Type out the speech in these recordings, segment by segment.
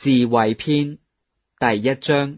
智慧篇第一章。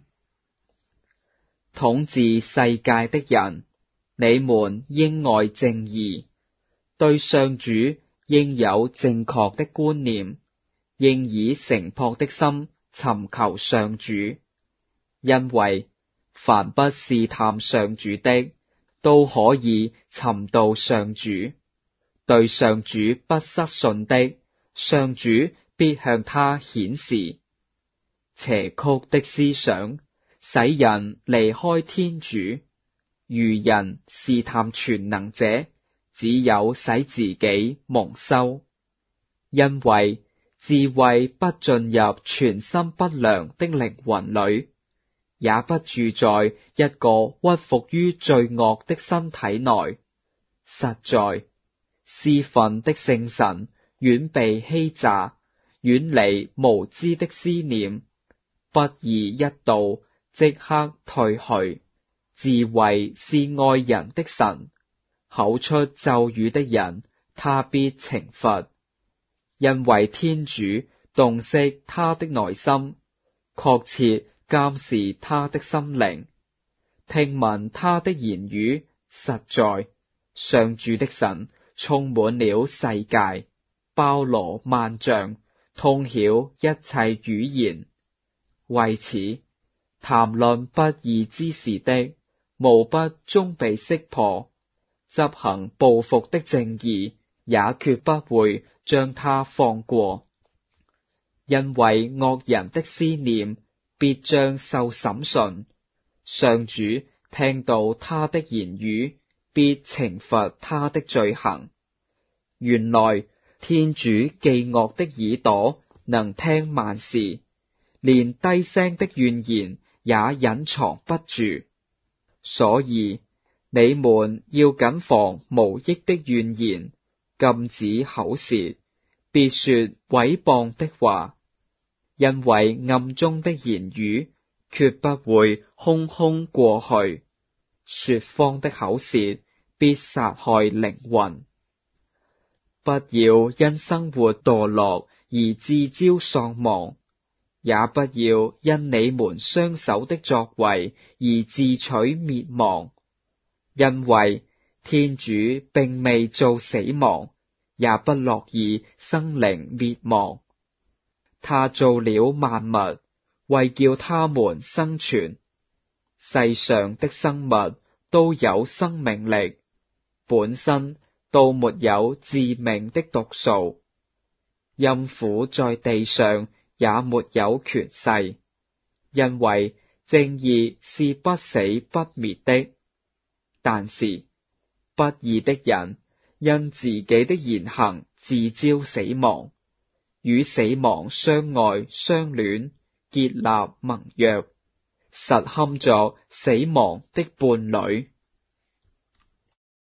統治世界的人，你們應愛正義，對上主應有正確的觀念，應以誠樸的心尋求上主，因為凡不試探上主的，都可以尋到上主。對上主不失信的，上主必向他顯示。邪曲的思想使人離開天主，愚人試探全能者，只有使自己蒙羞。因為智慧不進入存心不良的靈魂裏，也不住在一個屈服於罪惡的身體內。實在，侍奉的聖神遠避欺詐，遠離無知的思念，不義一到，即刻退去。智慧是愛人的神，口出咒語的人，他必懲罰。因為天主洞悉他的內心，確切監視他的心靈。聽聞他的言語，實在，上主的神充滿了世界，包羅萬象，通曉一切語言。為此，談論不義之事的，無不終被識破；執行報復的正義，也決不會將他放過。因為惡人的思念必將受審訊，上主聽到他的言語，必懲罰他的罪行。原來天主忌惡的耳朵能聽萬事，連低聲的怨言也隱藏不住。所以你們要謹防無益的怨言，禁止口舌，別說毀謗的話，因為暗中的言語決不會空空過去，說謊的口舌必殺害靈魂。不要因生活墮落而自招喪亡，也不要因你們雙手的作為而自取滅亡。因為天主並未造死亡，也不樂意生靈滅亡。他造了萬物，為叫他們生存。世上的生物都有生命力，本身都沒有致命的毒素。陰府在地上也沒有權勢，因為正義是不死不滅的。但是不義的人因自己的言行自招死亡，與死亡相愛相戀，結立盟約，實堪作死亡的伴侶。